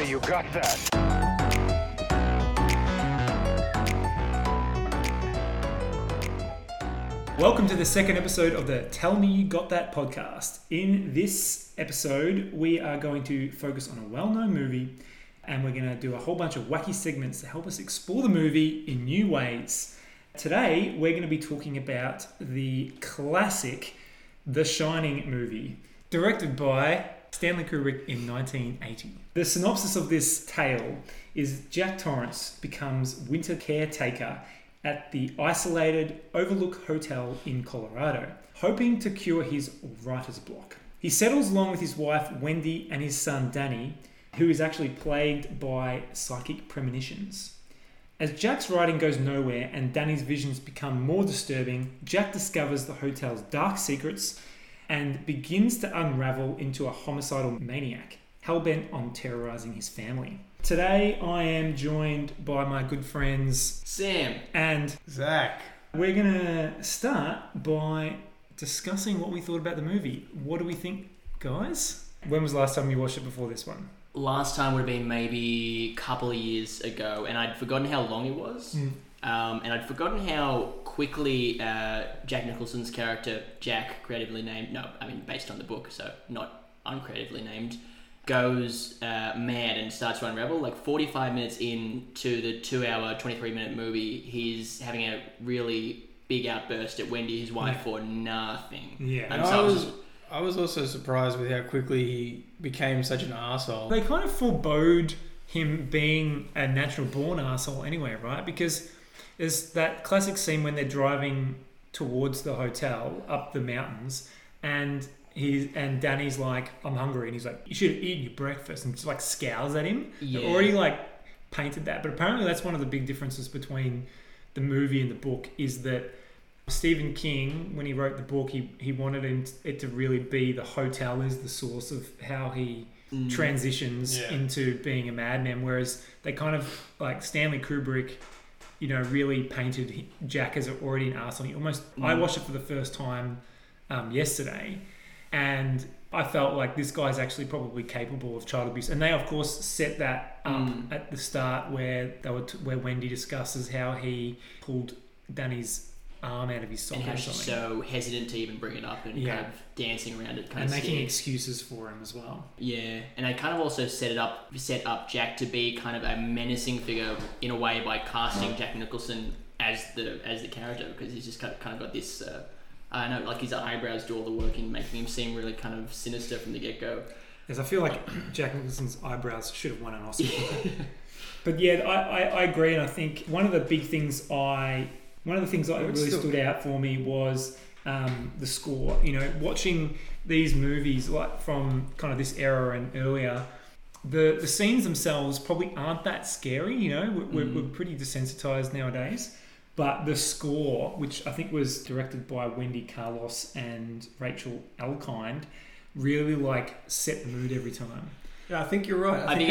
me you got that. Welcome to the second episode of the Tell Me You Got That podcast. In this episode, we are going to focus on a well-known movie, and we're going to do a whole bunch of wacky segments to help us explore the movie in new ways. Today, we're going to be talking about the classic The Shining movie, directed by Stanley Kubrick in 1980. The synopsis of this tale is Jack Torrance becomes winter caretaker at the isolated Overlook Hotel in Colorado, hoping to cure his writer's block. He settles along with his wife Wendy and his son Danny, who is actually plagued by psychic premonitions. As Jack's writing goes nowhere and Danny's visions become more disturbing, Jack discovers the hotel's dark secrets and begins to unravel into a homicidal maniac, hell-bent on terrorizing his family. Today, I am joined by my good friends Sam and Zach. We're going to start by discussing what we thought about the movie. What do we think, guys? When was the last time you watched it before this one? Last time would have been maybe a couple of years ago, and I'd forgotten how long it was. And I'd forgotten how quickly Jack Nicholson's character, Jack, creatively named, based on the book, so not uncreatively named, goes mad and starts to unravel. Like 45 minutes into the 2-hour, 23-minute movie, he's having a really big outburst at Wendy, his wife, for nothing. Yeah. And I was also surprised with how quickly he became such an arsehole. They kind of forebode him being a natural-born arsehole anyway, right? Because there's that classic scene when they're driving towards the hotel up the mountains, and Danny's like, I'm hungry, and he's like, you should have eaten your breakfast, and just like scowls at him. Yeah. They've already like painted that, but apparently that's one of the big differences between the movie and the book, is that Stephen King, when he wrote the book, he wanted it to really be the hotel is the source of how he transitions into being a madman, whereas they kind of, like Stanley Kubrick, really painted Jack as already an arsehole. I watched it for the first time yesterday, and I felt like this guy's actually probably capable of child abuse. And they, of course, set that up at the start where where Wendy discusses how he pulled Danny's arm out of his socket, and how she's so hesitant to even bring it up and kind of dancing around it, and making excuses for him as well. Yeah, and they kind of also set up Jack to be kind of a menacing figure in a way by casting Jack Nicholson as the character, because he's just kind of got this. I don't know, like his eyebrows do all the work in making him seem really kind of sinister from the get-go. Yes, I feel like Jack Nicholson's eyebrows should have won an Oscar for that. But yeah, I agree, and I think one of the things that really stood out for me was the score. Watching these movies like from kind of this era and earlier, the scenes themselves probably aren't that scary. We're pretty desensitized nowadays. But the score, which I think was directed by Wendy Carlos and Rachel Elkind, really set the mood every time. Yeah, I think you're right. I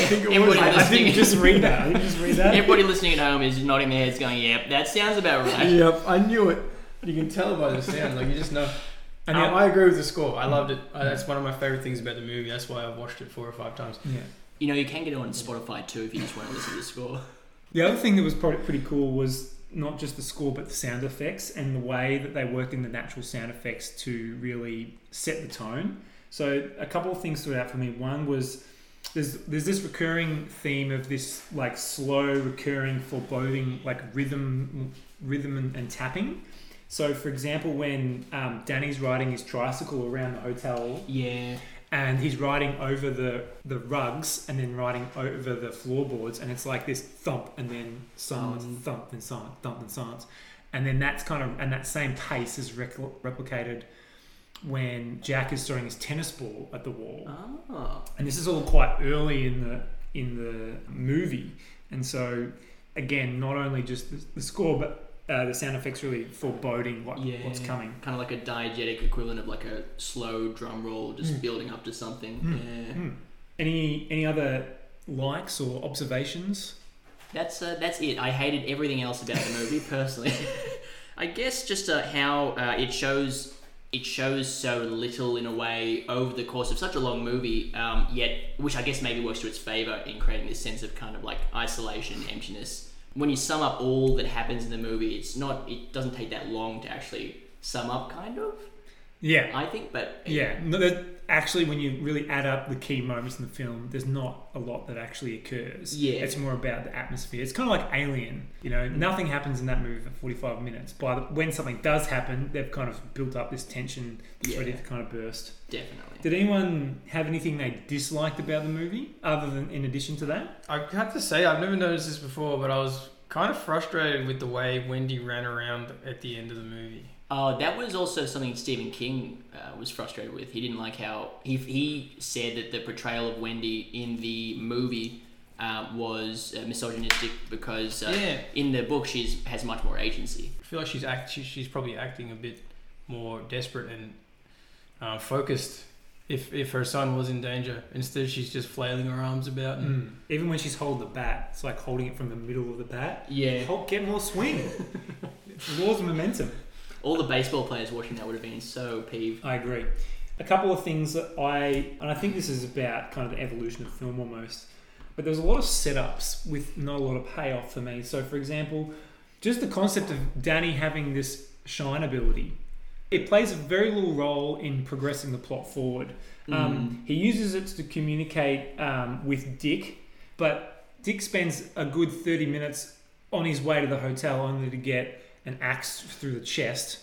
didn't just read that. Everybody listening at home is nodding their heads going, yep, that sounds about right. Yep, I knew it. You can tell by the sound, you just know. I agree with the score. I loved it. That's one of my favourite things about the movie. That's why I've watched it 4 or 5 times. Yeah. You can get it on Spotify too if you just want to listen to the score. The other thing that was probably pretty cool was not just the score, but the sound effects and the way that they worked in the natural sound effects to really set the tone. So a couple of things stood out for me. One was there's this recurring theme of this slow recurring foreboding rhythm and tapping. So for example, when Danny's riding his tricycle around the hotel, and he's riding over the rugs and then riding over the floorboards, and it's like this thump and then silence, thump and silence, thump and silence, and then that same pace is replicated when Jack is throwing his tennis ball at the wall. And this is all quite early in the movie, and so again, not only just the score, but the sound effects really foreboding what's coming. Kind of like a diegetic equivalent of like a slow drum roll just building up to something. Any other likes or observations? That's it. I hated everything else about the movie personally. I guess just how it shows it shows so little in a way over the course of such a long movie, yet, which I guess maybe works to its favour in creating this sense of kind of like isolation and emptiness. When you sum up all that happens in the movie, it doesn't take that long to actually sum up, kind of. Yeah. I think, but... Yeah. No, actually, when you really add up the key moments in the film, there's not a lot that actually occurs. Yeah. It's more about the atmosphere. It's kind of like Alien. You know, nothing happens in that movie for 45 minutes. But when something does happen, they've kind of built up this tension that's ready to kind of burst. Definitely. Did anyone have anything they disliked about the movie, other than in addition to that? I have to say, I've never noticed this before, but I was kind of frustrated with the way Wendy ran around at the end of the movie. Oh, that was also something Stephen King was frustrated with. He didn't like how... He said that the portrayal of Wendy in the movie was misogynistic because in the book she has much more agency. I feel like she's probably acting a bit more desperate and focused if her son was in danger. Instead, she's just flailing her arms about. And Even when she's holding the bat, it's like holding it from the middle of the bat. Yeah. Get more swing. It's laws of momentum. All the baseball players watching that would have been so peeved. I agree. A couple of things that and I think this is about kind of the evolution of film almost, but there was a lot of setups with not a lot of payoff for me. So, for example, just the concept of Danny having this shine ability, it plays a very little role in progressing the plot forward. He uses it to communicate with Dick, but Dick spends a good 30 minutes on his way to the hotel only to get an axe through the chest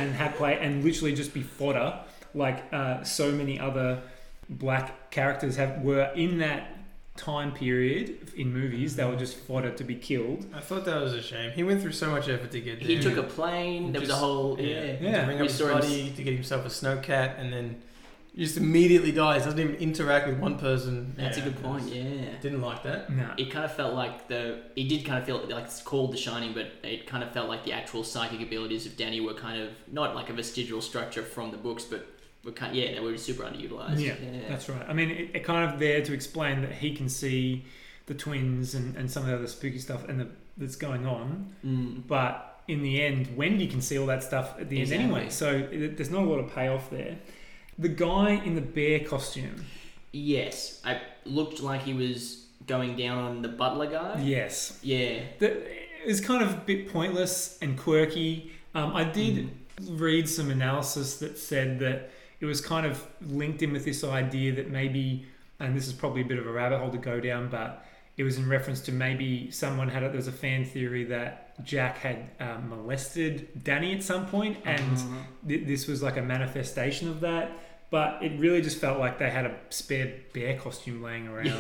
and literally just be fodder, like so many other black characters were in that time period in movies. They were just fodder to be killed. I thought that was a shame. He went through so much effort to get there. He took a plane. There was a whole... To bring up his buddy, to get himself a snowcat, and then he just immediately dies. Doesn't even interact with one person. That's a good point, Didn't like that. No. It kind of felt like it did kind of feel like it's called The Shining, but it kind of felt like the actual psychic abilities of Danny were kind of not like a vestigial structure from the books, but they were super underutilized. Yeah, that's right. I mean, it kind of there to explain that he can see the twins and some of the other spooky stuff that's going on, but in the end, Wendy can see all that stuff at the end anyway. So there's not a lot of payoff there. The guy in the bear costume. Yes, it looked like he was going down on the butler guy. Yes. Yeah. It was kind of a bit pointless and quirky. I did read some analysis that said that it was kind of linked in with this idea that maybe, and this is probably a bit of a rabbit hole to go down, but it was in reference to maybe someone there's a fan theory that Jack had molested Danny at some point, and this was like a manifestation of that. But it really just felt like they had a spare bear costume laying around.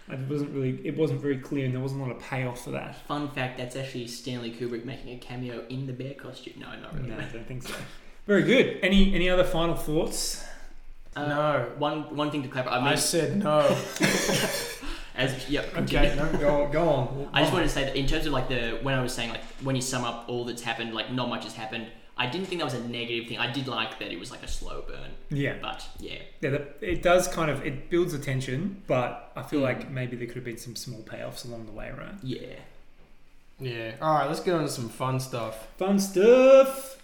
It wasn't very clear, and there wasn't a lot of payoff for that. Fun fact: that's actually Stanley Kubrick making a cameo in the bear costume. No, not really. No, I don't think so. Very good. Any other final thoughts? No. One thing to clarify. I said no. Continue. No, go on. I just wanted to say that in terms of like when I was saying like when you sum up all that's happened, like not much has happened. I didn't think that was a negative thing. I did like that it was like a slow burn. Yeah. But it does it builds the tension, but I feel like maybe there could have been some small payoffs along the way around. Yeah. Yeah. All right, let's get on to some fun stuff. Fun stuff.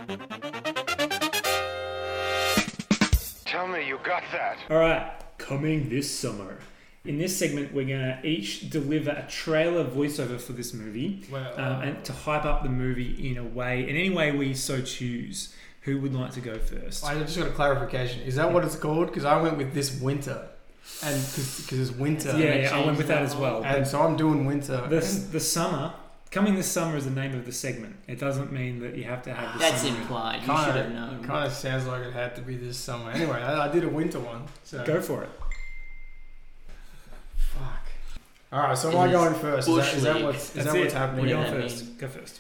Tell me you got that. All right, coming this summer. In this segment, we're going to each deliver a trailer voiceover for this movie, and to hype up the movie in any way we so choose. Who would like to go first? I just got a clarification. Is that what it's called? Because I went with this winter, and because it's winter. Yeah, I went with that as well. And so I'm doing winter. The summer. Coming this summer is the name of the segment. It doesn't mean that you have to have the That's summer. implied. You should have known. Kind of sounds like it had to be this summer. Anyway, I did a winter one. So. Go for it. Fuck. All right, so am I going first? Is that what's happening? You're going first. Go first.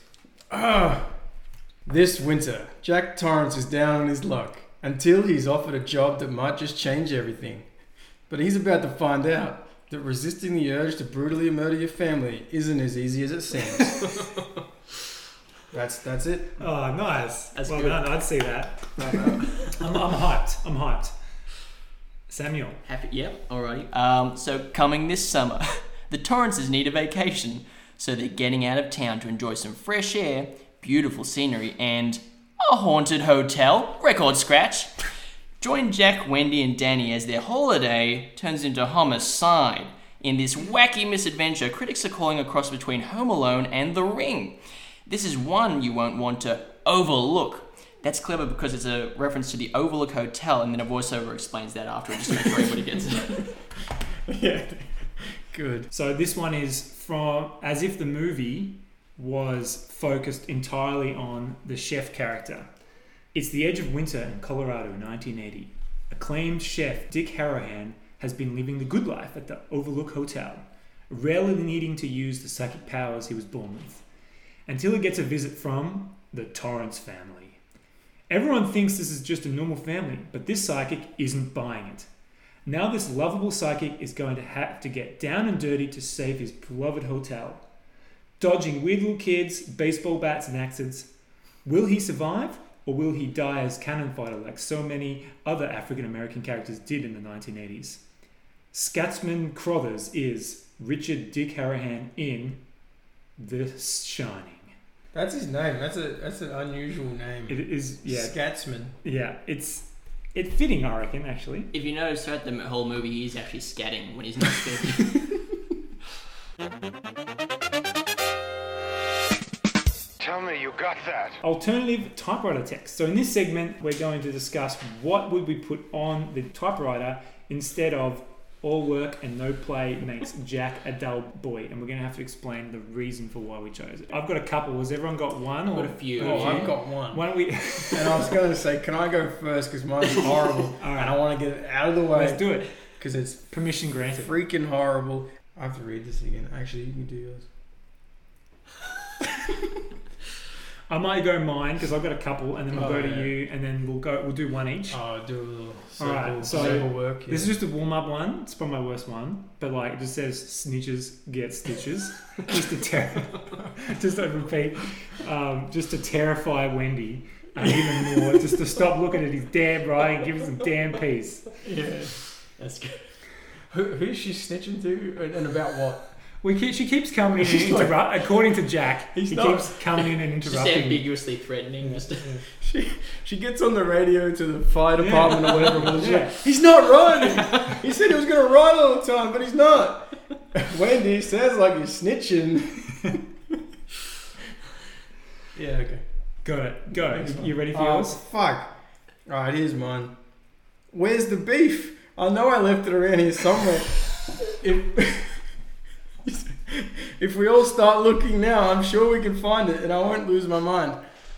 This winter, Jack Torrance is down on his luck until he's offered a job that might just change everything. But he's about to find out that resisting the urge to brutally murder your family isn't as easy as it seems. That's it. Oh, nice. That's well good. done. I'd see that. I'm hyped. Samuel. Happy? Yep. Alrighty. So coming this summer, the Torrances need a vacation, so they're getting out of town to enjoy some fresh air, beautiful scenery, and A haunted hotel. Record scratch. Join Jack, Wendy, and Danny as their holiday turns into homicide. In this wacky misadventure, critics are calling a cross between Home Alone and The Ring. This is one you won't want to overlook. That's clever because it's a reference to the Overlook Hotel, and then a voiceover explains that after, just to make sure everybody gets it. Yeah. Good. So this one is from as if the movie was focused entirely on the chef character. It's the edge of winter in Colorado, 1980. Acclaimed chef Dick Harahan has been living the good life at the Overlook Hotel, rarely needing to use the psychic powers he was born with, until he gets a visit from the Torrance family. Everyone thinks this is just a normal family, but this psychic isn't buying it. Now this lovable psychic is going to have to get down and dirty to save his beloved hotel. Dodging weird little kids, baseball bats and axes. Will he survive, or will he die as cannon fodder like so many other African American characters did in the 1980s? Scatsman Crothers is Richard Dick Harahan in The Shining. That's his name. That's an unusual name. It is, yeah. Scatsman. Yeah, it's fitting, I reckon, actually. If you notice throughout the whole movie, he's actually scatting when he's not speaking. Tell me you got that. Alternative typewriter text. So in this segment, we're going to discuss what would we put on the typewriter instead of all work and no play makes Jack a dull boy. And we're going to have to explain the reason for why we chose it. I've got a couple. Has everyone got one? I've or got a few. Oh, I've got one. Why don't we... And I was going to say, can I go first? Because mine's horrible. All right. And I want to get it out of the way. Let's do it. Because it's Permission granted. freaking horrible. I have to read this again. Actually, you can do yours. I might go mine because I've got a couple, and then we'll Oh, go to yeah. you, and then we'll do one each. Oh, do a little Alright, so circle work. Yeah. This is just a warm-up one. It's probably my worst one, but like it just says snitches get stitches, just to repeat, just to terrify Wendy even more, just to stop looking at his damn writing, give us some damn peace. Yeah, that's good. Who's she snitching to, and about what? She keeps coming in and She's like- interrupt. According to Jack, He's he not- keeps coming in and Just interrupting. ambiguously threatening. Just She gets on the radio to the fire department or whatever it was. She's Yeah. like, he's not riding. He said he was going to ride all the time, but he's not. Wendy, sounds like you're snitching. Yeah, okay. Got it. Go. Next one. You ready for Oh, yours? fuck. Alright, here's mine. Where's the beef? I know I left it around here somewhere. If we all start looking now, I'm sure we can find it and I won't lose my mind.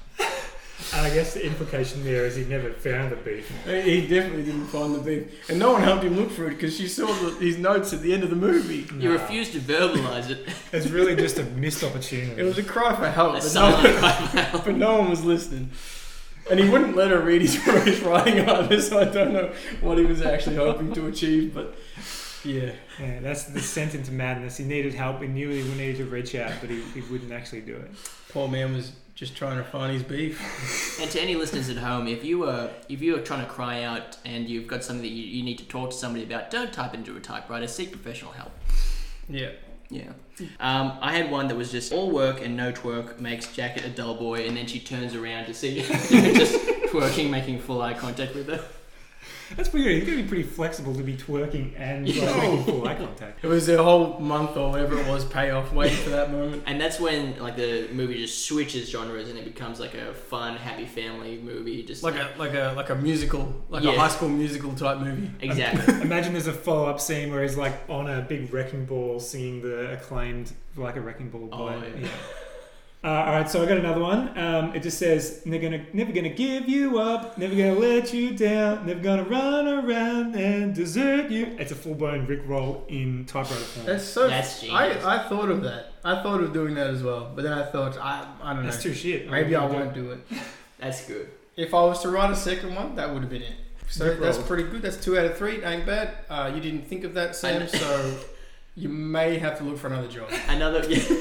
And I guess the implication there is he never found the beef. He definitely didn't find the beef. And no one helped him look for it because she saw his notes at the end of the movie. you refuse to verbalize it. It's really just a missed opportunity. It was a cry for help, That's but something like but no one was listening. And he wouldn't let her read his writing either, so I don't know what he was actually hoping to achieve, but yeah. Yeah, that's the descent into madness. He needed help. He knew he needed to reach out, but he wouldn't actually do it. Poor man was just trying to find his beef. And to any listeners at home, if you are trying to cry out and you've got something that you need to talk to somebody about, don't type into a typewriter. Seek professional help. Yeah. Yeah. I had one that was just all work and no twerk makes Jack a dull boy, and then she turns around to see just twerking, making full eye contact with her. That's pretty good. He's going to be pretty flexible to be twerking and like, making full eye contact. It was a whole month or whatever it was payoff waiting for that moment. And that's when like the movie just switches genres and it becomes like a fun, happy family movie. Just Like a musical, like Yeah. a high school musical type movie. exactly. Imagine there's a follow-up scene where he's like on a big wrecking ball singing the acclaimed like a wrecking ball Oh, play. yeah. All right, so I got another one. It just says, never gonna give you up, never gonna let you down, never gonna run around and desert you. It's a full-blown Rick roll in typewriter form. That's genius. I thought of that. I thought of doing that as well, but then I thought I don't know. That's too shit. Maybe I won't do it. That's good. If I was to write a second one, that would have been it. So Rick that's roll. pretty good. That's 2 out of 3. Ain't bad. You didn't think of that, Sam, so you may have to look for another job. Another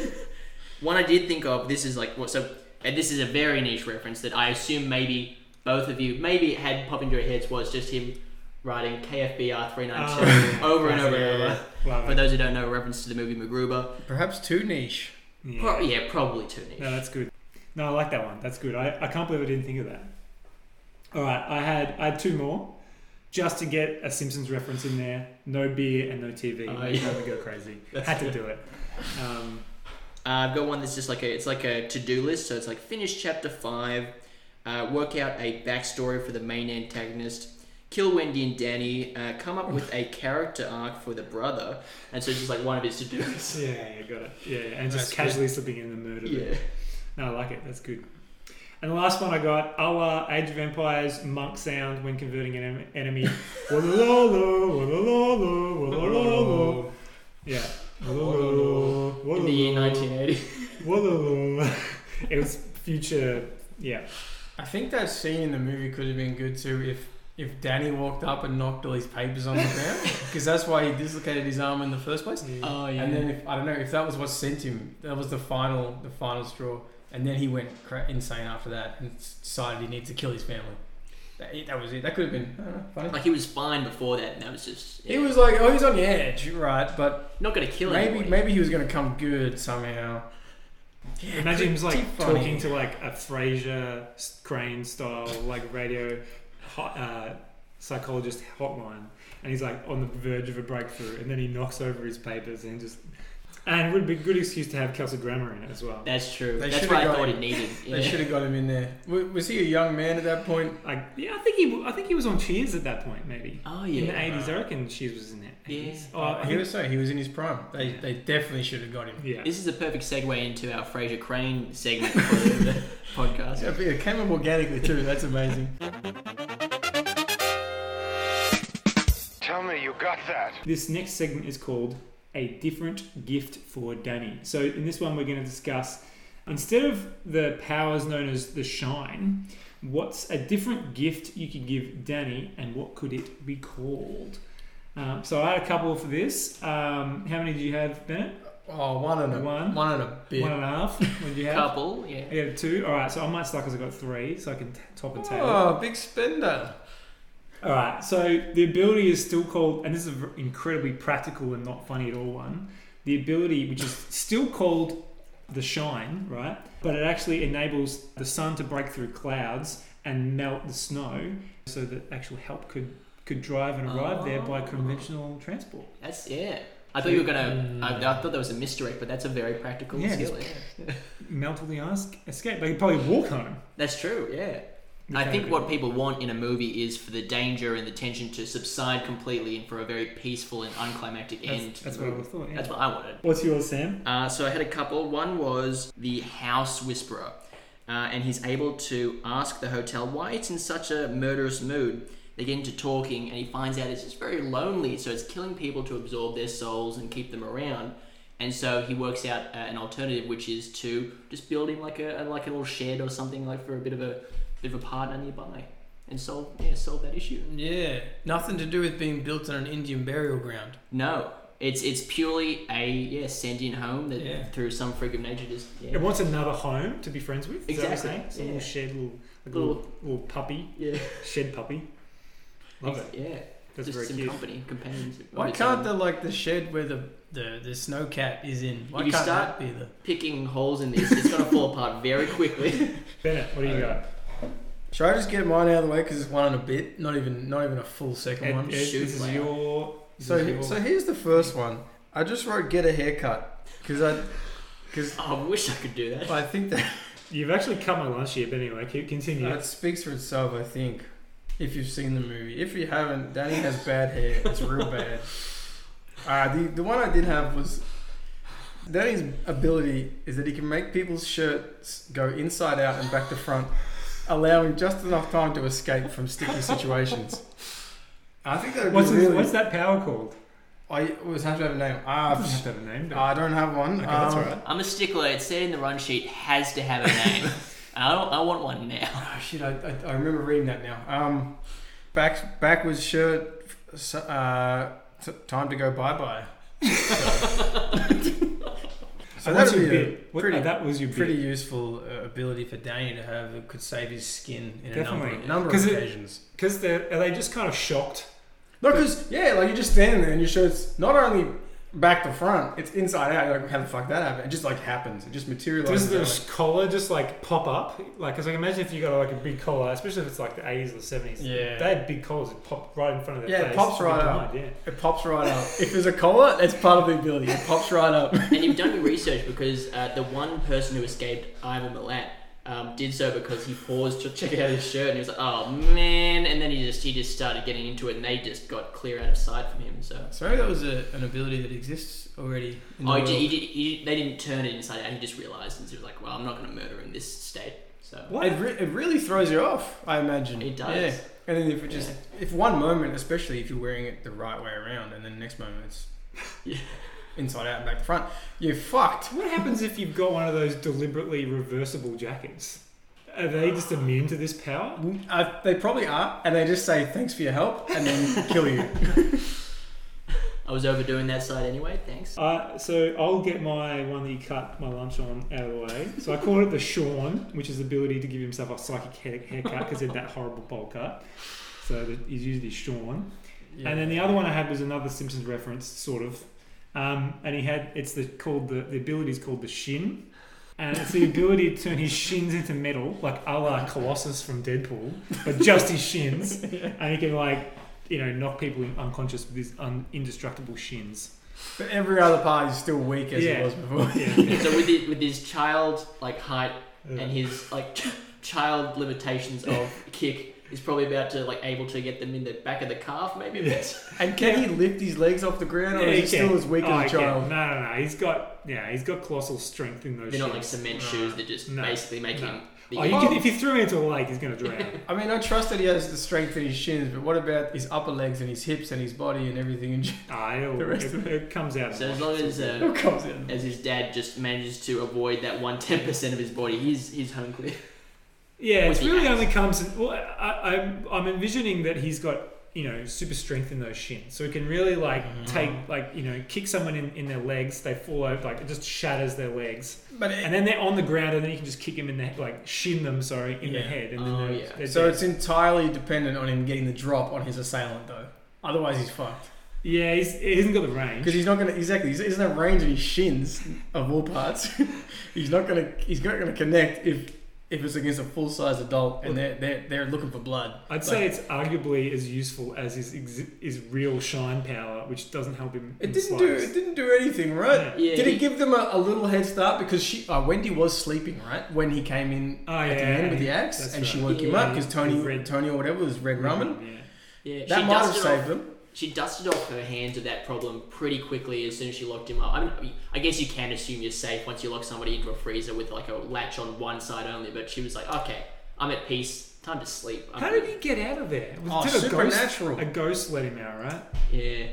one I did think of. This is like what so. And this is a very niche reference that I assume maybe both of you maybe had pop into your heads was just him writing KFBR 392 over and over and over. Love For it. those who don't know, a reference to the movie MacGruber. Perhaps too niche. Yeah. Probably too niche. No, that's good. No, I like that one. That's good. I can't believe I didn't think of that. All right, I had two more, just to get a Simpsons reference in there. No beer and no TV. Oh, Made yeah. me go crazy. That's Had to good. do it. I've got one that's just like it's like a to-do list. So it's like finish chapter 5, work out a backstory for the main antagonist, kill Wendy and Danny, come up with a character arc for the brother, and so it's just like one of his to-do lists. Yeah, got it. Yeah, and just That's casually slipping in the murder. Yeah. bit. No, I like it. That's good. And the last one I got, a la Age of Empires monk sound when converting an enemy. Wa-la-la-la, wa-la-la-la, wa-la-la-la. Yeah. In the year 1980. Wa-la-la. It was future. Yeah. I think that scene in the movie could have been good too if Danny walked up and knocked all his papers on the ground, because that's why he dislocated his arm in the first place. Oh yeah. And then I don't know if that was what sent him. That was the final straw. And then he went insane after that and decided he needed to kill his family. That was it. That could have been funny. Like he was fine before that, and that was just. He was like, he was on the edge, right? But not gonna kill anybody. maybe he was going to come good somehow. Yeah, Imagine him was like pretty funny. talking to like a Frasier Crane style like radio psychologist hotline, and he's like on the verge of a breakthrough, and then he knocks over his papers and it would be a good excuse to have Kelsey Grammer in it as well. That's true. They That's should've what I got thought him. it needed. Yeah. They should have got him in there. Was he a young man at that point? Like, yeah, I think he was on Cheers at that point, maybe. Oh In the yeah. 80s, I reckon Cheers was in the 80s. Yeah. Oh, I He think- was in his prime. They definitely should have got him. yeah. This is a perfect segue into our Frasier Crane segment for the podcast. Yeah, but it came up organically too. That's amazing. Tell me you got that. This next segment is called A Different Gift for Danny. So in this one, we're going to discuss, instead of the powers known as the Shine, what's a different gift you could give Danny, and what could it be called? So I had a couple for this. How many did you have, Bennett? Oh, one and a bit. 1.5. What did you have? Couple, yeah. I had 2. All right, so I might start because I got 3, so I can top and tail. Oh, big spender. All right, so the ability is still called, and this is an incredibly practical and not funny at all one, the ability, which is still called the Shine, right? But it actually enables the sun to break through clouds and melt the snow so that actual help could drive and arrive there by conventional transport. That's I thought you were gonna. I thought that was a misdirect, but that's a very practical Yeah, skill. just- Yeah. Melt all the ice, escape. They could probably walk home. That's true. Yeah. I think what people want in a movie is for the danger and the tension to subside completely, and for a very peaceful and unclimactic end. to That's the what I movie. thought, yeah. That's what I wanted. What's yours, Sam? So I had a couple. One was the House Whisperer, and he's able to ask the hotel why it's in such a murderous mood. They get into talking, and he finds out it's just very lonely, so it's killing people to absorb their souls and keep them around. And so he works out an alternative, which is to just build him like a little shed or something, like for a bit of a partner nearby, and solve that issue. Yeah, nothing to do with being built on an Indian burial ground. No, it's purely a sentient home that through some freak of nature just It wants another home to be friends with. Is that what you're saying? Exactly, It's a little shed, Little- little puppy, yeah. shed puppy. Love it. Yeah, That's just very some cute. companions. of Why its can't own. the shed where the snow cat is in? Why If you can't start- that be the? picking holes in this? It's gonna fall apart very quickly. Bennett, what do you got? Should I just get mine out of the way because it's one and a bit, not even a full second one. This Shoot, is wow. your. So here's the first one. I just wrote get a haircut because I wish I could do that. I think that You've actually cut my lunch here, but anyway, continue. that speaks for itself. I think if you've seen the movie, if you haven't, Danny has bad hair. It's real bad. The one I did have was Danny's ability is that he can make people's shirts go inside out and back to front, allowing just enough time to escape from sticky situations. I think that would What's be really. what's that power called? I always have to have a name. It doesn't have to have a name. But I don't have one. okay, that's all right. I'm a stickler. It said in the run sheet has to have a name. I want one now. Oh, shit, I remember reading that now. Backwards shirt. Time to go bye bye. So what's that'd your be a bit? pretty, That was your pretty bit. useful ability for Danny to have. It could save his skin in a Definitely. number of 'Cause occasions. Because are they just kind of shocked? No, because like you're just standing there and your shirt's not only back to front. It's inside out. You're like, how the fuck that happened? It just like happens. It just materializes. Does the collar just like pop up? Like, because I can imagine if you got like a big collar, especially if it's like the 80s or 70s. Yeah. They had big collars that pop right in front of their face. Yeah, it pops right up. Yeah. It pops right up. If there's a collar, it's part of the ability. It pops right up. And you've done your research because the one person who escaped Ivan Milat did so because he paused to check out his shirt and he was like, oh man, and then he just started getting into it and they just got clear out of sight from him. So maybe that was an ability that exists already. In the world. They didn't turn it inside out. He just realised and he was like, well, I'm not going to murder in this state. So It really throws you off, I imagine. It does. Yeah. And then if one moment, especially if you're wearing it the right way around, and then the next moment it's inside out and back to front, you're fucked. What happens if you've got one of those deliberately reversible jackets? Are they just immune to this power? They probably are, and they just say thanks for your help and then kill you. I was overdoing that side anyway, thanks. So I'll get my one that you cut my lunch on out of the way. So I called it the Sean, which is the ability to give himself a psychic haircut because he had that horrible bowl cut. So he's used his Sean. Yeah. And then the other one I had was another Simpsons reference, sort of. And he had, the ability is called the Shin. And it's the ability to turn his shins into metal, like a la Colossus from Deadpool, but just his shins. And he can knock people unconscious with his indestructible shins. But every other part is still weak as he was before. Yeah. So with his child height and his child limitations of kick, he's probably about to able to get them in the back of the calf, maybe a bit. And can he lift his legs off the ground, or is he still as weak as a child? No. He's got colossal strength in those. They're shoes. not like cement shoes that just basically make him. If you threw him into a lake, he's going to drown. I mean, I trust that he has the strength in his shins, but what about his upper legs and his hips and his body and everything? It comes out. So as long as his dad just manages to avoid that 1-10% of his body, he's home clear. Yeah, it really only comes. I'm envisioning that he's got super strength in those shins, so he can really kick someone in their legs. They fall over, it just shatters their legs. And then they're on the ground, and then you can just kick them in the shin them, in the head. And then so it's entirely dependent on him getting the drop on his assailant, though. Otherwise, he's fucked. Yeah, he hasn't got the range because he's not gonna he doesn't have range in his shins of all parts. he's not gonna connect if it's against a full-size adult and they're looking for blood. I'd say it's arguably as useful as his real shine power, which doesn't help him. It didn't do anything, right? Yeah. Did it give them a little head start because Wendy was sleeping, right, when he came in at the end with the axe, and she woke him up because Tony or whatever was red ramen. Yeah, that might have saved them. She dusted off her hands of that problem pretty quickly as soon as she locked him up. I guess you can assume you're safe once you lock somebody into a freezer with a latch on one side only, but she was like, okay, I'm at peace, time to sleep. How did he get out of there? Supernatural. A ghost let him out, right? Yeah.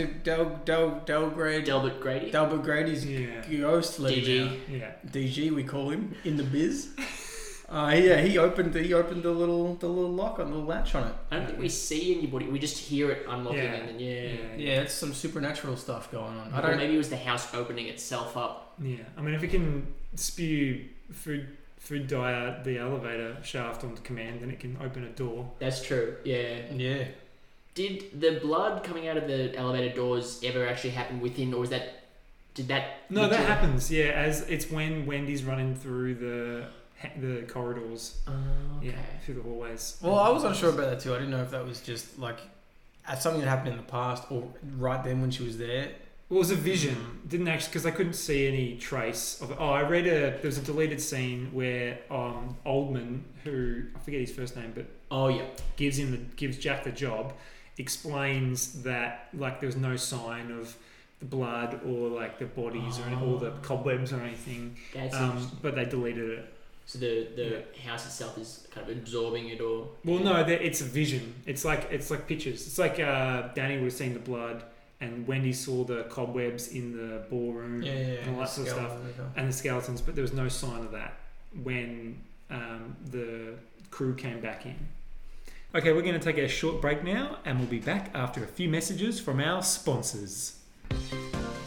Delbert Grady. Delbert Grady's ghost let him out. Yeah. DG, we call him in the biz. He opened the little lock on the latch on it. I don't think we see anybody. We just hear it unlocking, and then it's some supernatural stuff going on. Or maybe it was the house opening itself up. Yeah, I mean, if it can spew food dye out the elevator shaft on command, then it can open a door. That's true. Yeah. Did the blood coming out of the elevator doors ever actually happen within, or did that? No, that happens. Yeah, as it's when Wendy's running through the corridors, through the hallways. Well, I was unsure about that too. I didn't know if that was just something that happened in the past or right then when she was there. Well, it was a vision. Didn't actually, because I couldn't see any trace of it. I read there's a deleted scene where Oldman, who I forget his first name, but gives Jack the job, explains that there was no sign of the blood or the bodies or the cobwebs or anything. But they deleted it. So the house itself is kind of absorbing it, or it's a vision. It's like pictures. It's like Danny would have seen the blood, and Wendy saw the cobwebs in the ballroom and all that sort of stuff, and the skeletons. But there was no sign of that when the crew came back in. Okay, we're going to take a short break now, and we'll be back after a few messages from our sponsors.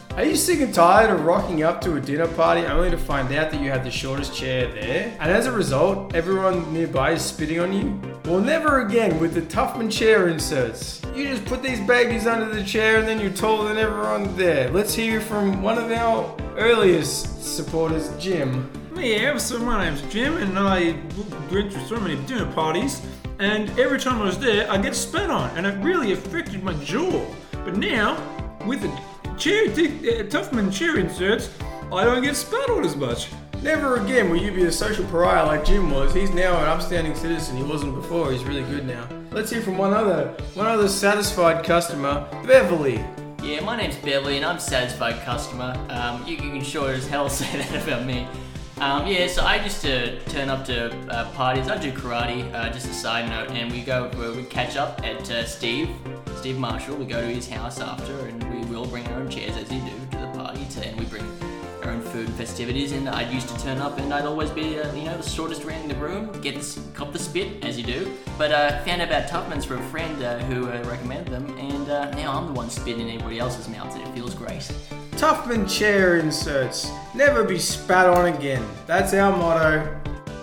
Are you sick and tired of rocking up to a dinner party only to find out that you had the shortest chair there? And as a result, everyone nearby is spitting on you? Well, never again with the Tuffman chair inserts. You just put these babies under the chair and then you're taller than everyone there. Let's hear from one of our earliest supporters, Jim. Yeah, so my name's Jim, and I went to so many dinner parties, and every time I was there, I get spat on, and it really affected my jaw. But now, with the Tuffman chair inserts, I don't get spat on as much. Never again will you be a social pariah like Jim was. He's now an upstanding citizen. He wasn't before. He's really good now. Let's hear from one other satisfied customer, Beverly. Yeah, my name's Beverly and I'm a satisfied customer. You can sure as hell say that about me. So I used to turn up to parties. I do karate, just a side note, and we catch up at Steve Marshall. We go to his house after, and we will bring our own chairs as you do to the party, and we bring our own food and festivities. And I used to turn up, and I'd always be, the shortest man in the room, cop the spit as you do. But I found out about Tuffman's from a friend who recommended them, and now I'm the one spitting in anybody else's mouth, and it feels great. Tuffman chair inserts. Never be spat on again. That's our motto.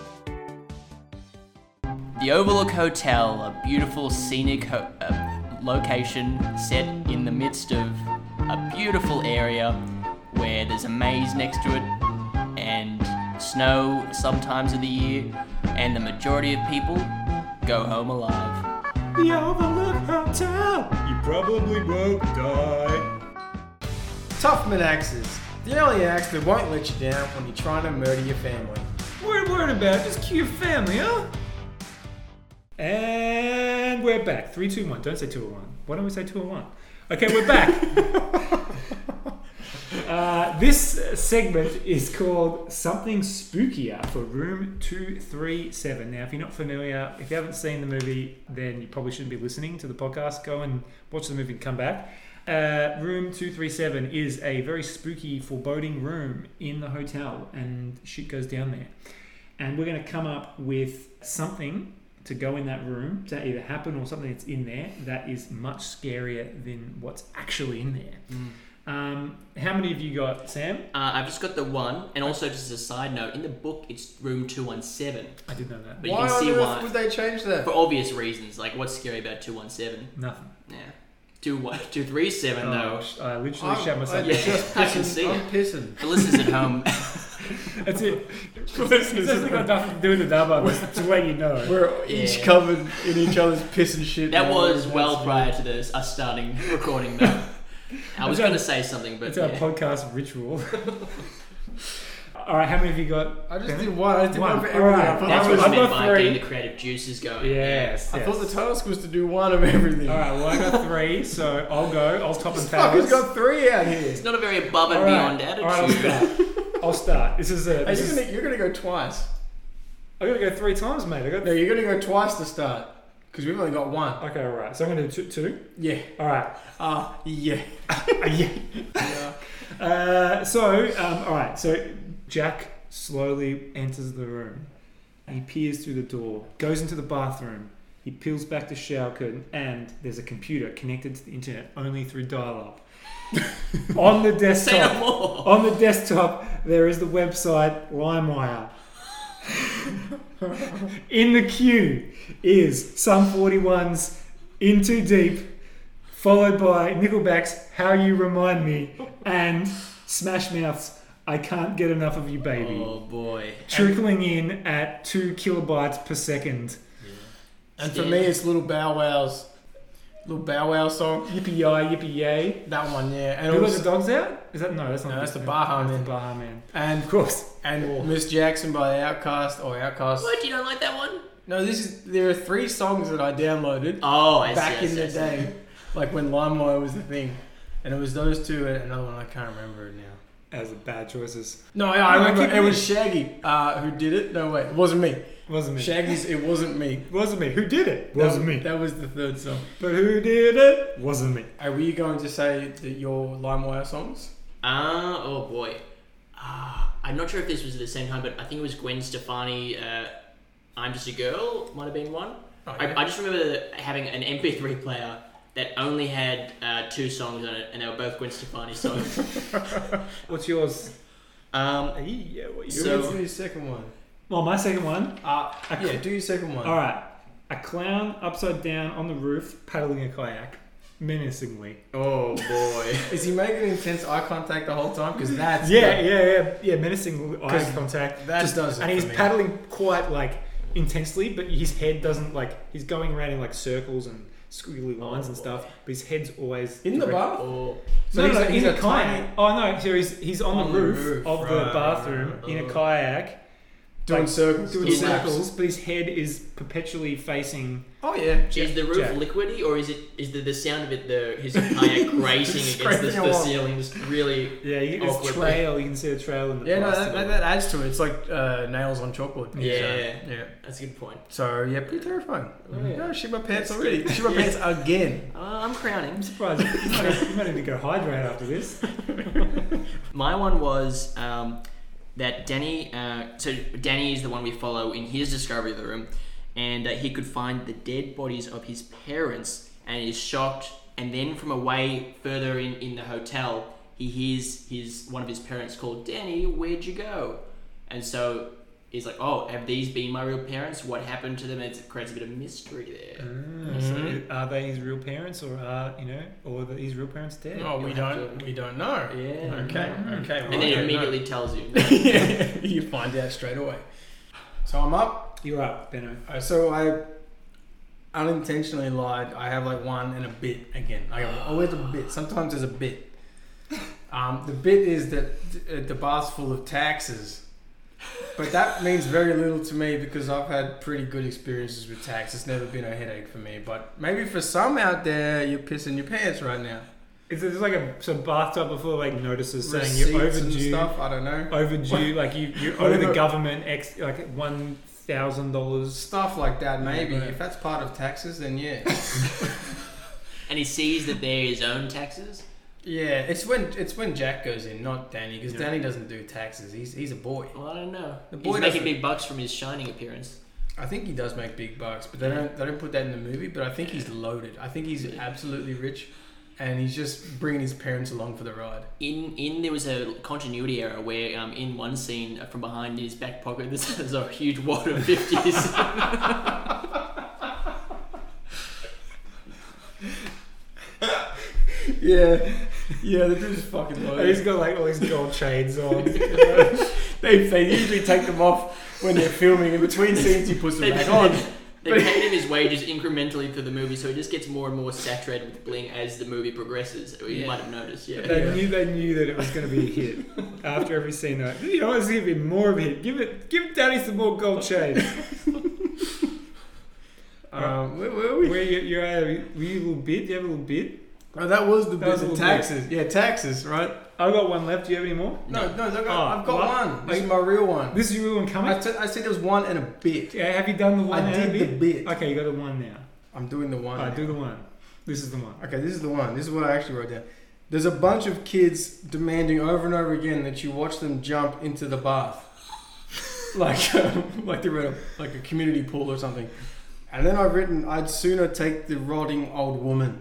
The Overlook Hotel, a beautiful scenic location set in the midst of a beautiful area where there's a maze next to it and snow sometimes of the year, and the majority of people go home alive. The Overlook Hotel, you probably won't die. Tuffman axes. The only axe that won't let you down when you're trying to murder your family. What are you worried about? Just kill your family, huh? And we're back. 3, 2, 1. Don't say 2 or 1. Why don't we say 2 or 1? Okay, we're back. This segment is called Something Spookier for Room 237. Now, if you're not familiar, if you haven't seen the movie, then you probably shouldn't be listening to the podcast. Go and watch the movie and come back. Room 237 is a very spooky, foreboding room in the hotel, and shit goes down there. And we're going to come up with something to go in that room to either happen or something that's in there that is much scarier than what's actually in there. How many of you got, Sam? I've just got the one, and also just as a side note, in the book it's room 217. I did know that. But Why you can see on earth why. would they change that? For obvious reasons, like what's scary about 217? Nothing. Yeah. 237 though. I literally shut myself. I can see I'm it. pissing. The listeners at home. That's it. It's just got nothing to do with the dub. It's the way you know. We're each covered in each other's piss and shit. That was well prior to us starting recording though. I was going to say something, but it's our podcast ritual. All right, how many of you got? I just did one. I did one for All everything. right. I thought that's that what's was- meant got by 3. getting the creative juices going. Yes. I thought the task was to do one of everything. All right, well, I got 3, so I'll go. I'll top and Fucker's tails. got 3 out here. It's not a very above and All right. beyond attitude. All right, I'll start. This is a. Hey, you're gonna go twice. I gotta go 3 times, mate. No, you're gonna go twice to start because we've only got 1. Okay, all right. So I'm gonna do 2. Yeah. All right. Yeah. Yeah. All right. So Jack slowly enters the room. He peers through the door, goes into the bathroom. He peels back the shower curtain, and there's a computer connected to the internet only through dial-up. On the desktop. Say no more. On the desktop, there is the website LimeWire. In the queue is Sum 41's In Too Deep, followed by Nickelback's How You Remind Me, and Smash Mouth's I Can't Get Enough of You, Baby. Oh boy. Trickling in at 2 kilobytes per second. And for me, it's Little Bow Wow's song. Yippee-yi, yippee-yay. That one, yeah. And Who Let also, the Dogs Out? Is that no? That's not. No, that's the Baha That's Man. the Baha Man. and Of course. and Miss Jackson by Outkast or Outkast. What? You don't like that one? No, there are 3 songs that I downloaded Oh, I back see. in the day, like when LimeWire was the thing, and it was those 2 and another one I can't remember it now. As the bad choices. No, yeah, I remember keep it was Shaggy who did it. No, wait, it wasn't me. Wasn't me. Shaggy's It Wasn't Me. Wasn't me. Who did it? Wasn't me. That was the 3rd song. But who did it? Wasn't me. Were you going to say that your LimeWire songs? Oh boy. I'm not sure if this was at the same time, but I think it was Gwen Stefani. I'm Just a Girl might have been one. Oh, yeah. I just remember having an MP3 player that only had 2 songs on it, and they were both Gwen Stefani songs. What's yours? Um, Yeah, what You So- went to your second one. Well, my second one. Yeah, do your second one. All right. A clown upside down on the roof paddling a kayak menacingly. oh boy. Is he making intense eye contact the whole time? Because that's Yeah, menacing eye 'Cause contact. that does it and for he's me. paddling quite like intensely, but his head doesn't like. He's going around in like circles and squiggly lines and stuff. But his head's always in the direct- bath. Oh. So So he's in a tiny- kayak. Oh no! So he's on the roof of the right, bathroom right. in a kayak, Doing like, circles. doing He's circles, but his head is perpetually facing. Oh yeah. Is the roof Jack. liquidy, or is the sound of it his kayak grating against Scraping the along. ceiling? Just really. Yeah, you get this Awkwardly. trail. You can see the trail in the Yeah, no, plastic. that adds to it. It's like nails on chalkboard. Yeah. So, yeah. That's a good point. So yeah, pretty terrifying. Oh, yeah. No, shit my pants already. Shit my pants again. I'm crowning. I'm surprised. You might need to go hydrate after this. My one was that Danny. So Danny is the one we follow in his discovery of the room, and he could find the dead bodies of his parents, and is shocked. And then from away further in the hotel, he hears one of his parents called, "Danny, where'd you go?" And so he's like, "Oh, have these been my real parents? What happened to them?" And it creates a bit of mystery there. So are they his real parents, or are his real parents dead? Oh, we don't know. Yeah. Okay. And then it immediately tells you. Yeah, you find out straight away. So I'm up. You're up, Benno. So I unintentionally lied. I have like one and a bit again. I have always a bit. Sometimes there's a bit. The bit is that the bath's full of taxes. But that means very little to me because I've had pretty good experiences with tax. It's never been a headache for me. But maybe for some out there, you're pissing your pants right now. Is it just like some bathtub full of like notices saying Receipts you're and overdue? stuff. I don't know. Overdue, like you owe the government like $1,000. Stuff like that, maybe. Yeah. If that's part of taxes, then yeah. And he sees that they're his own taxes. Yeah, it's when Jack goes in, not Danny, because Danny doesn't do taxes. He's a boy. Well, I don't know. The boy He's making doesn't- big bucks from his Shining appearance. I think he does make big bucks, but they don't put that in the movie. But I think he's loaded. I think he's absolutely rich, and he's just bringing his parents along for the ride. In there was a continuity error where in one scene from behind his back pocket there's a huge wad of 50s. Yeah, the dude's fucking And loaded. he's got like all these gold chains on. They usually take them off when they're filming. In between scenes, he puts them back on. They paid him his wages incrementally through the movie, so he just gets more and more saturated with bling as the movie progresses. You might have noticed, yeah. They knew that it was going to be a hit. After every scene, they're like, you know, it's going to be more of a hit. Give Daddy some more gold chains. Where were we? Were you a little bit? Do you have a little bit? Oh, that was the That was bit a of little taxes. Yeah, taxes, right? I've got one left. Do you have any more? No, I've got what? one. This is my real one. This is your real one coming? I said there was one and a bit. Yeah, have you done the one I now? did the bit. Okay, you got the one now. I'm doing the one. Alright, now. do the one. This is the one. Okay, this is the one. This is what I actually wrote down. There's a bunch of kids demanding over and over again that you watch them jump into the bath, like they're at a community pool or something. And then I've written, I'd sooner take the rotting old woman.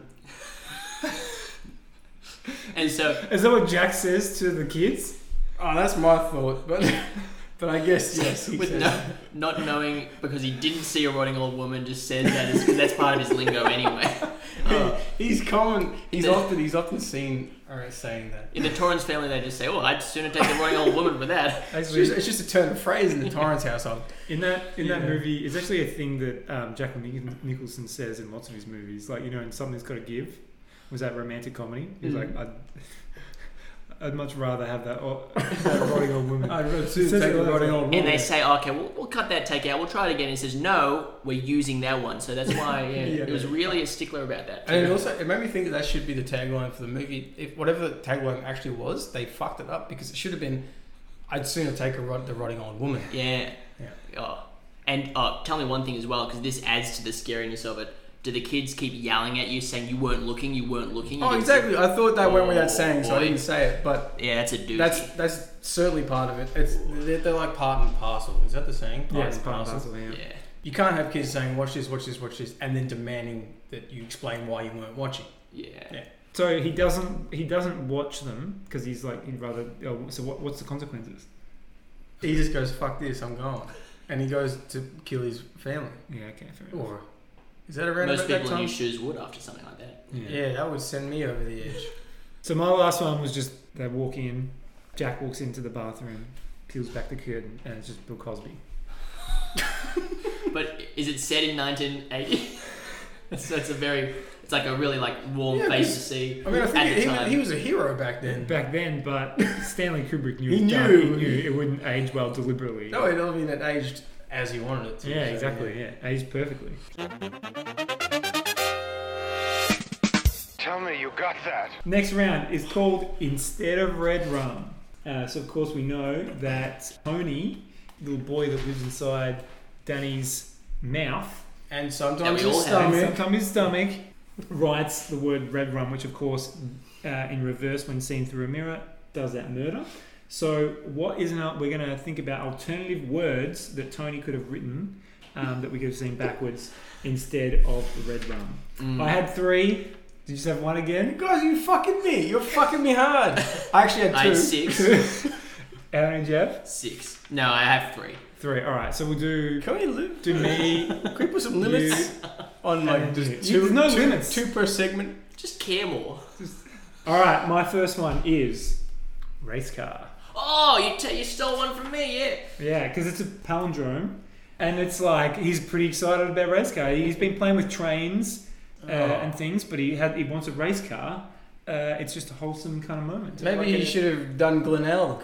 And so Is that what Jack says to the kids? Oh, that's my thought, but I guess yes. He with says. not knowing because he didn't see a rotting old woman, just says that because that's part of his lingo anyway. He's common. He's often seen saying that. In the Torrance family, they just say, "Oh, I'd sooner take the rotting old woman for that." Actually, It's just a turn of phrase in the Torrance household. in that movie, it's actually a thing that Jack Nicholson says in lots of his movies. Like, you know, in Something's Gotta Give, was that romantic comedy? He's like, I'd much rather have that rotting old woman. I'd rather Says take it the all the rotting time. old woman. And they say, "Okay, we'll cut that take out. We'll try it again." He says, "No, we're using that one." So that's why it was really a stickler about that. And it made me think that should be the tagline for the movie. If whatever the tagline actually was, they fucked it up because it should have been, "I'd sooner take the rotting old woman." Yeah. Yeah. Oh. And tell me one thing as well, because this adds to the scariness of it. Do the kids keep yelling at you, saying you weren't looking? You Oh, exactly. I thought that went without saying, so I boy. didn't say it. But Yeah, that's a doozy. that's certainly part of it. They're like part and parcel. Is that the saying? Yeah, it's and part and parcel, yeah. Yeah. You can't have kids saying, watch this, and then demanding that you explain why you weren't watching. Yeah. So he doesn't watch them because he's like he'd rather. Oh, so what's the consequences? He just goes, fuck this, I'm gone. And he goes to kill his family. Yeah, okay, fair enough. Or, is that around Most about that people in time? your shoes would after something like that. Yeah, that would send me over the edge. So my last one was just they walk in, Jack walks into the bathroom, peels back the curtain, and it's just Bill Cosby. But is it set in 1980? So it's like a really like warm Yeah, face to see. I mean, I at think the time. he was a hero back then. Back then, but Stanley Kubrick knew He his job. knew. He knew it wouldn't age well deliberately. No, I mean, it aged as he wanted it to. Yeah, so, exactly. Yeah, aged perfectly. Tell me you got that. Next round is called Instead of Red Rum. So of course we know that Tony, the little boy that lives inside Danny's mouth, And sometimes And we his all have. and stomach. sometimes his stomach, writes the word red rum, which of course, in reverse when seen through a mirror, does that murder. So what is we're going to think about alternative words that Tony could have written that we could have seen backwards instead of the red rum. I had 3. Did you just have one again? Guys, you fucking me. You're fucking me hard. I actually had I 2. had 6. How many did you have? 6. No, I have 3. 3. All right. So we'll do Can we live? me. Can we put some limits on like and just you. There's no two limits. 2 per segment? Just care more. All right. My first one is race car. Oh, you stole one from me, yeah. Yeah, because it's a palindrome, and it's like he's pretty excited about race car. He's been playing with trains and things, but he wants a race car. It's just a wholesome kind of moment. Maybe he should have done Glenelg.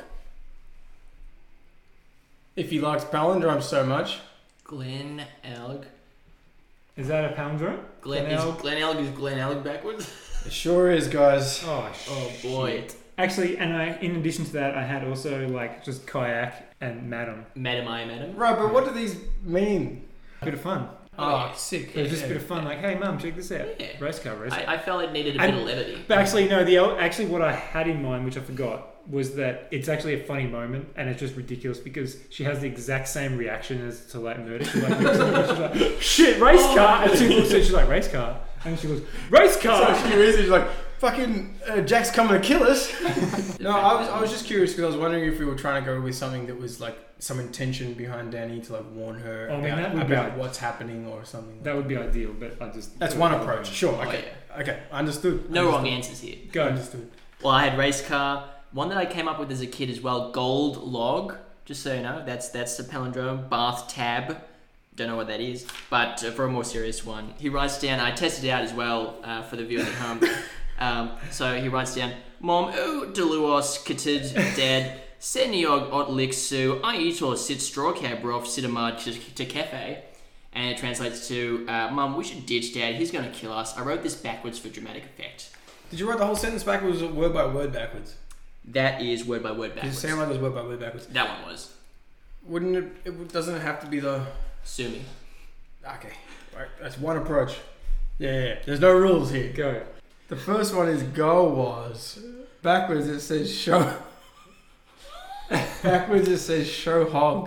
If he likes palindromes so much. Glen Elg. Is that a palindrome? Glen Elg is Glen Elg backwards? It sure is, guys. Oh, Oh boy. shit. Actually, and in addition to that, I had also like just kayak and madam. Madam, I am Madam. Right, but what do these mean? Bit of fun. Oh, sick. It was just a bit of fun. Like, hey, mum, check this out. Yeah. Race car. I felt it needed a bit of levity. But actually, no. Actually, what I had in mind, which I forgot, was that it's actually a funny moment, and it's just ridiculous because she has the exact same reaction as to like murder. She's like, shit, race car, and she looks at it, she's like, race car, and she goes, race car. So she is, she's like, fucking Jack's coming to kill us. No, I was just curious because I was wondering if we were trying to go with something that was like some intention behind Danny to like warn her I mean, that would be about like- what's happening or something. That would be ideal, but I just That's one approach. Sure. Oh, Okay. Okay. Understood. No wrong Understood. answers here. Go. Understood. Well, I had race car. One that I came up with as a kid as well, gold log. Just so you know, that's the palindrome. Bath tab. Don't know what that is. But for a more serious one, he writes down. I tested it out as well for the viewers at home. So he writes down, Mom, deluos kitted dad, seniog ot lixu, I eat or sit straw cab rof sitamad to cafe. And it translates to, Mum, we should ditch Dad. He's going to kill us. I wrote this backwards for dramatic effect. Did you write the whole sentence backwards or word by word backwards? That is word by word Did it backwards. sound like it was word by word backwards? That one was. Wouldn't it doesn't it have to be the... Sue me. Okay. Right. That's one approach. Yeah. There's no rules here. Go. The first one is go was. Backwards it says show. Backwards it says show hog.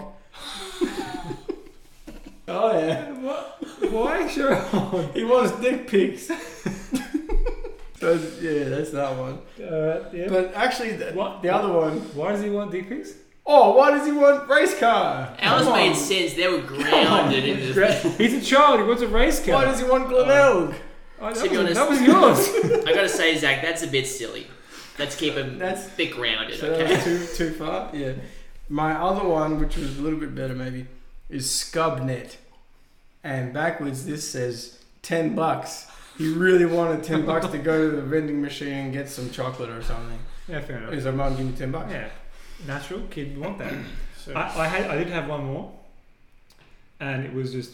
Oh yeah. Why sure? He wants dick pics. So yeah, that's that one. Yeah. But actually, What? the other one. Why does he want dick pics? Oh, why does he want race car? Ours Come made on. sense. They were grounded in the... He's a child. He wants a race car. Why does he want Glenelg? Oh, To be honest- that was yours. I gotta say, Zach, that's a bit silly. Let's keep him That's- a bit grounded, So that okay? was too far. Yeah. My other one, which was a little bit better maybe, is Scubnet, and backwards this says $10. He really wanted $10 to go to the vending machine and get some chocolate or something. Yeah, fair enough. Is our mum give me $10? Yeah, natural kid. You want that? So, I did have one more, and it was just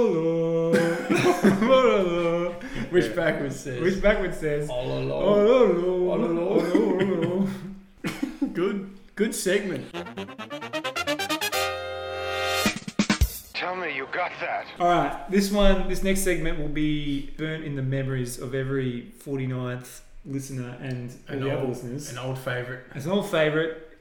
which which backwards says? backwards says All along. all Good segment. Tell me you got that. right, this next segment will be burnt in the memories of every 49th listener and all the other listeners. An old favourite. It's an old favourite.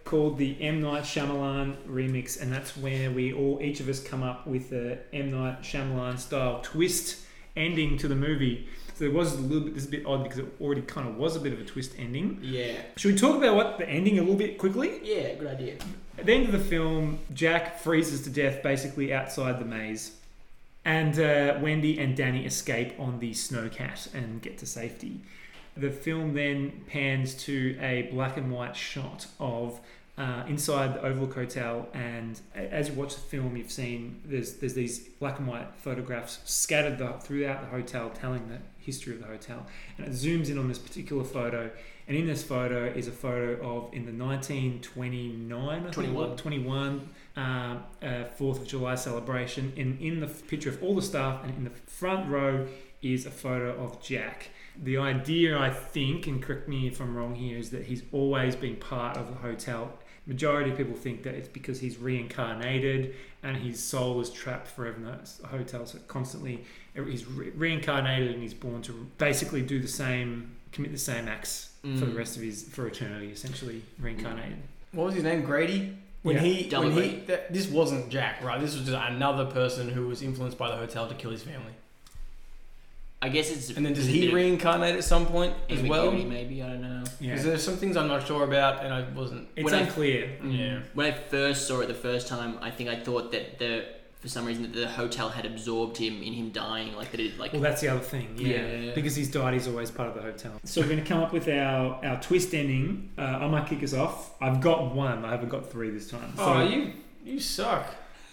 called the M. Night Shyamalan remix, and that's where each of us come up with a M. Night Shyamalan style twist ending to the movie. So it was this is a bit odd because it already kind of was a bit of a twist ending. Yeah. Should we talk about the ending a little bit quickly? Yeah, good idea. At the end of the film, Jack freezes to death basically outside the maze. And Wendy and Danny escape on the Snowcat and get to safety. The film then pans to a black and white shot of inside the Overlook Hotel, and as you watch the film, you've seen there's these black and white photographs scattered throughout the hotel, telling the history of the hotel. And it zooms in on this particular photo, and in this photo is a photo of in the 1929, 21 4th of July celebration. And in the picture of all the staff, and in the front row is a photo of Jack. The idea, I think, and correct me if I'm wrong here, is that he's always been part of the hotel. Majority of people think that it's because he's reincarnated and his soul is trapped forever in the hotel. So constantly he's reincarnated and he's born to basically do the same, commit the same acts for the rest of for eternity, essentially reincarnated. What was his name? Grady? This wasn't Jack, right? This was just another person who was influenced by the hotel to kill his family. I guess it's... And then does he reincarnate at some point as well? Maybe, I don't know. Yeah. Because there's some things I'm not sure about, and I wasn't... It's unclear. Yeah. When I first saw it the first time, I think I thought that for some reason, that the hotel had absorbed him in him dying. Like that it, like... Well, that's the other thing. Yeah. Because he's died, he's always part of the hotel. So we're going to come up with our twist ending. I might kick us off. I've got one. I haven't got three this time. So, you suck.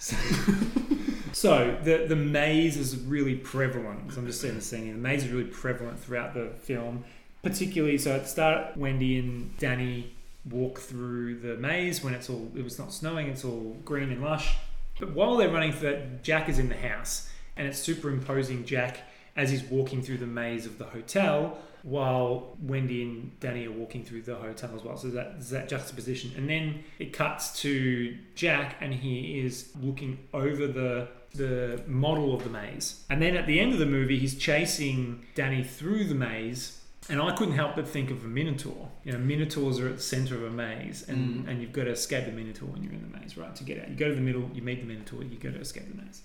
So the maze is really prevalent. So I'm just saying the scene here. The maze is really prevalent throughout the film. Particularly, so at the start, Wendy and Danny walk through the maze when it was not snowing, it's all green and lush. But while they're running through that, Jack is in the house, and it's superimposing Jack as he's walking through the maze of the hotel, while Wendy and Danny are walking through the hotel as well. So there's that juxtaposition. And then it cuts to Jack, and he is looking over the model of the maze. And then at the end of the movie, he's chasing Danny through the maze. And I couldn't help but think of a Minotaur. You know, Minotaurs are at the center of a maze, and you've got to escape the Minotaur when you're in the maze, right? To get out, you go to the middle, you meet the Minotaur, you go to escape the maze.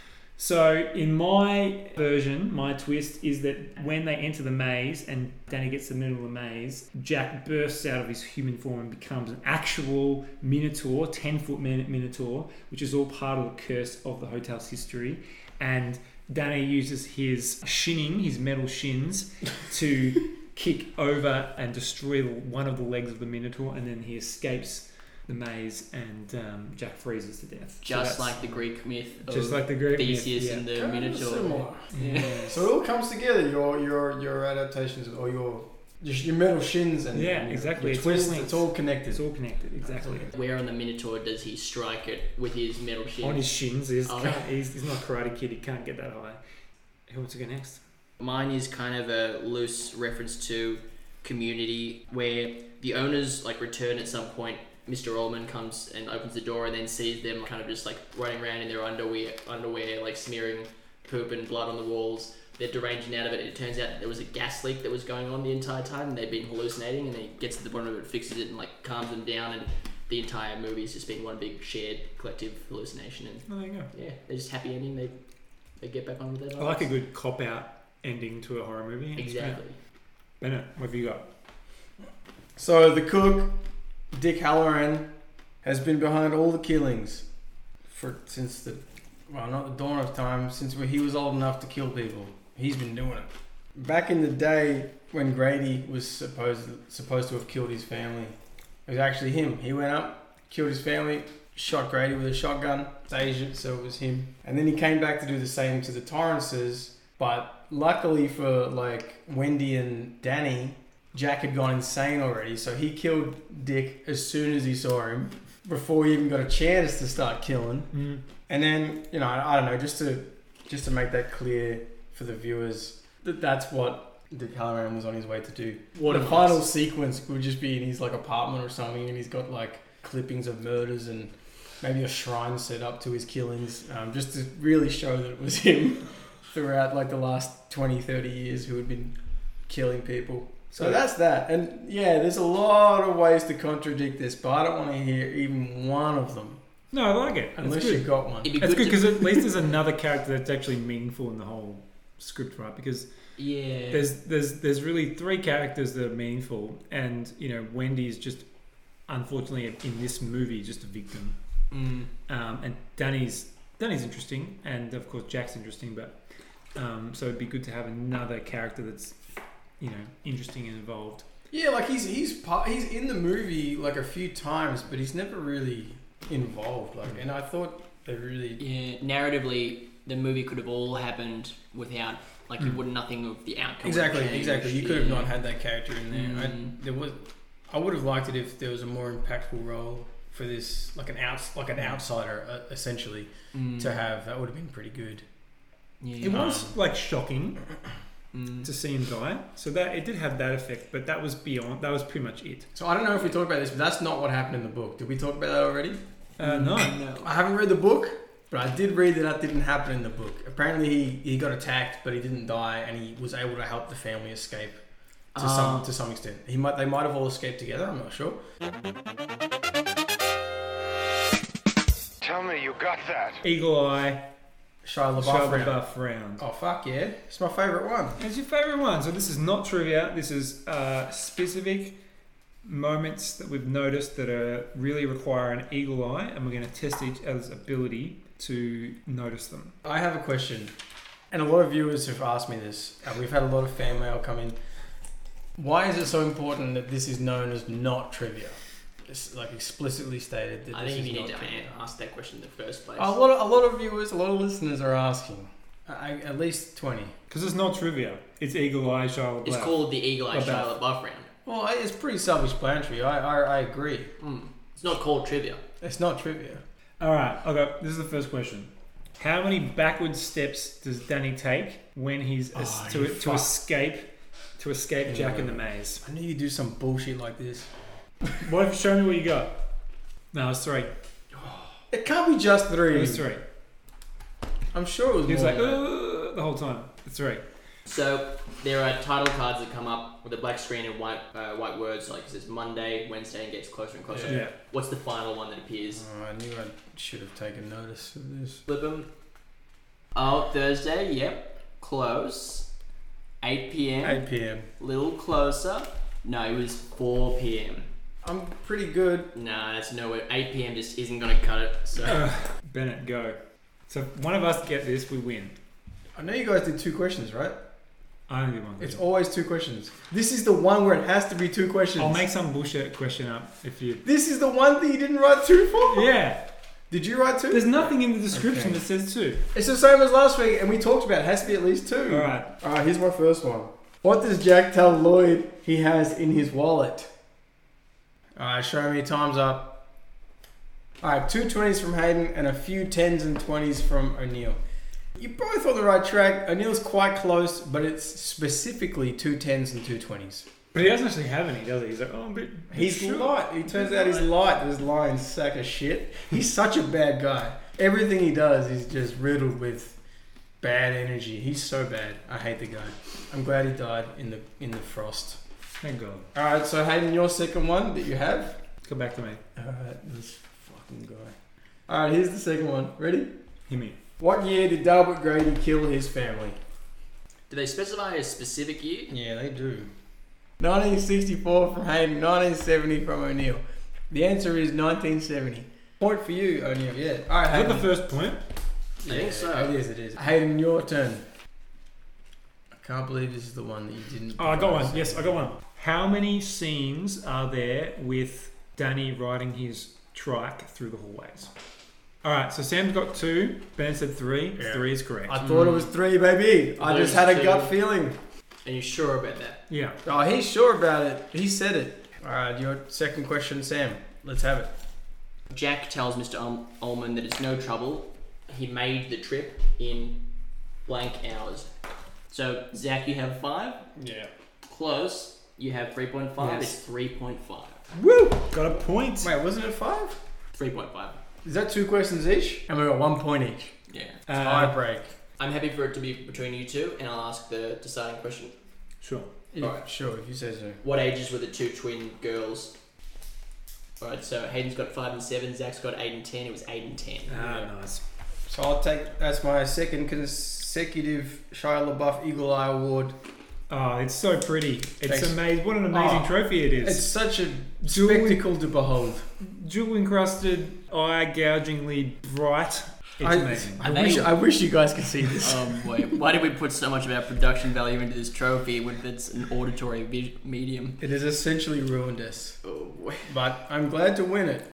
So in my version, my twist is that when they enter the maze and Danny gets to the middle of the maze, Jack bursts out of his human form and becomes an actual Minotaur, 10-foot Minotaur, which is all part of the curse of the hotel's history. And Danny uses his metal shins, to kick over and destroy one of the legs of the Minotaur, and then he escapes the maze, and Jack freezes to death. Just like the Greek myth of Theseus and the Minotaur. Similar. Yeah. So it all comes together, your adaptations, or your metal shins and exactly. Your twists, it's all connected. It's all connected, exactly. Where on the Minotaur does he strike it with his metal shins? On his shins. He's not a Karate Kid, he can't get that high. Who wants to go next? Mine is kind of a loose reference to Community, where the owners return at some point. Mr. Ullman comes and opens the door and then sees them kind of just running around in their underwear, smearing poop and blood on the walls. They're deranging out of it. It turns out there was a gas leak that was going on the entire time, and they've been hallucinating, and he gets to the bottom of it, fixes it, and calms them down, and the entire movie has just been one big shared collective hallucination. And there you go. Yeah, they're just happy ending. They get back on with their lives. I like a good cop-out ending to a horror movie. Exactly. Bennett, what have you got? So the cook, Dick Hallorann, has been behind all the killings since not the dawn of time, since he was old enough to kill people. He's been doing it. Back in the day when Grady was supposed to have killed his family, it was actually him. He went up, killed his family, shot Grady with a shotgun. It's Asian, so it was him. And then he came back to do the same to the Torrances, but luckily for Wendy and Danny, Jack had gone insane already, so he killed Dick as soon as he saw him, before he even got a chance to start killing. Mm. And then, I don't know, just to make that clear for the viewers, that's what Dick Hallorann was on his way to do. The final sequence would just be in his apartment or something, and he's got clippings of murders and maybe a shrine set up to his killings, just to really show that it was him throughout the last 20-30 years who had been killing people. So that's that. And yeah, there's a lot of ways to contradict this, but I don't want to hear even one of them. No, I like it. Unless It's good. you've got one. It'd be It's good to- because at least there's another character that's actually meaningful in the whole script, right? Because Yeah. there's really three characters that are meaningful, and Wendy's just unfortunately in this movie just a victim. And Danny's interesting, and of course Jack's interesting, but so it'd be good to have another character that's interesting and involved. Yeah, like he's in the movie like a few times, but he's never really involved. Like, and I thought they really Narratively, the movie could have all happened without, like, you wouldn't nothing of the outcome. would have exactly. changed. You could have not had that character in there. I would have liked it if there was a more impactful role for this, like an outsider, essentially, to have. That would have been pretty good. Yeah. It was like shocking to see him die, so that it did have that effect, but that was pretty much it. So I don't know if we talked about this, but that's not what happened in the book. Did we talk about that already? No. I haven't read the book, but I did read that didn't happen in the book. Apparently, he got attacked, but he didn't die, and he was able to help the family escape to some extent. They might have all escaped together. I'm not sure. Tell me you got that. Eagle Eye, Shia Shia LaBeouf. LaBeouf round. Oh fuck yeah! It's my favourite one. It's your favourite one. So this is not trivia. This is specific moments that we've noticed that really require an eagle eye, and we're going to test each other's ability to notice them. I have a question, and a lot of viewers have asked me this. We've had a lot of fan mail come in. Why is it so important that this is known as not trivia? It's like explicitly stated that I this think is you need not to trivia. ask that question in the first place. A lot of viewers, a lot of listeners are asking. At least 20. Because it's not trivia. It's eagle eye, Shia LaBeouf. It's called the Eagle Eye LaBeouf. Shia LaBeouf round. Well, it's pretty self-explanatory. I agree. It's not called trivia. It's not trivia. All right. Okay. This is the first question. How many backward steps does Danny take when he's to escape Jack in the maze? I knew you'd do some bullshit like this. What if you show me what you got? No, it's 3. It can't be just 3. It was 3. I'm sure it was He was more like, than that. the whole time. It's 3. So there are title cards that come up with a black screen and white words, like it says Monday, Wednesday, and gets closer and closer. Yeah. What's the final one that appears? Oh, I knew I should have taken notice of this. Flip them. Oh, Thursday. Yep. Close. 8 p.m. 8 p.m. Little closer. No, it was 4 p.m. I'm pretty good. Nah, that's nowhere. 8 p.m. just isn't gonna cut it. So Bennett, go. So if one of us get this, we win. I know you guys did 2 questions, right? I only did one. It's always 2 questions. This is the one where it has to be 2 questions. I'll make some bullshit question up if you... This is the one thing you didn't write 2 for? Yeah. Did you write 2? There's nothing in the description Okay. that says 2. It's the same as last week, and we talked about it has to be at least 2. Alright, here's my first one. What does Jack tell Lloyd he has in his wallet? Alright, show me, time's up. Alright, 2 20s from Hayden and a few 10s and 20s from O'Neill. You're both on the right track. O'Neill's quite close, but it's specifically 2 10s and 2 20s. But he doesn't actually have any, does he? He's like, oh, but He's light. He turns out he's light. This lion's sack of shit. He's such a bad guy. Everything he does is just riddled with bad energy. He's so bad. I hate the guy. I'm glad he died in the frost. Thank God. All right, so Hayden, your second one that you have. Come back to me. All right, this fucking guy. All right, here's the second one. Ready? Hear me. What year did Delbert Grady kill his family? do they specify a specific year? Yeah, they do. 1964 from Hayden, 1970 from O'Neill. The answer is 1970. Point for you, O'Neill. Yeah. All right, Is that Hayden. the first point? I think so. It is. Hayden, your turn. I can't believe this is the one that you didn't. Oh, I got one. Yes, I got one. How many scenes are there with Danny riding his trike through the hallways? All right, so Sam's got 2. Ben said 3. Yeah. 3 is correct. I thought it was 3, baby. I just had a Those gut two. feeling. And you're sure about that? Yeah. Oh, he's sure about it. He said it. All right, your second question, Sam. Let's have it. Jack tells Mr. Ullman that it's no trouble. He made the trip in blank hours. So, Zach, you have 5. Yeah. Close. You have 3.5. Yes. It's 3.5. Woo! Got a point. Wait, wasn't it 5? 3.5. Is that 2 questions each? And we got 1 point each. Yeah. Tie break. I'm happy for it to be between you two, and I'll ask the deciding question. Sure. Alright. Sure, if you say so. What ages were the two twin girls? Alright, so Hayden's got 5 and 7, Zach's got 8 and 10. It was 8 and 10. Ah, nice. So I'll take that's my second consecutive Shia LaBeouf Eagle Eye Award. Oh, it's so pretty. It's Thanks. amazing. What an amazing Oh, trophy it is. It's such a Jewel- spectacle to behold. Jewel encrusted, eye gougingly bright. It's amazing. I wish you guys could see this. Oh boy, why did we put so much of our production value into this trophy when it's an auditory medium? It has essentially ruined us, Oh boy. but I'm glad to win it.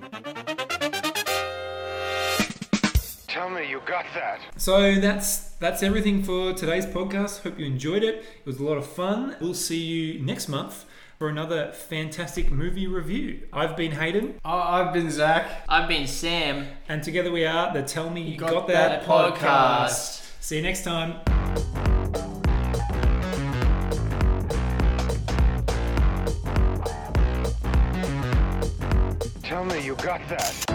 Tell me you got that. So that's everything for today's podcast. Hope you enjoyed it. It was a lot of fun. We'll see you next month for another fantastic movie review. I've been Hayden, I've been Zach. I've been Sam. and together we are the Tell Me You Got Got That That podcast. See you next time. Tell me you got that.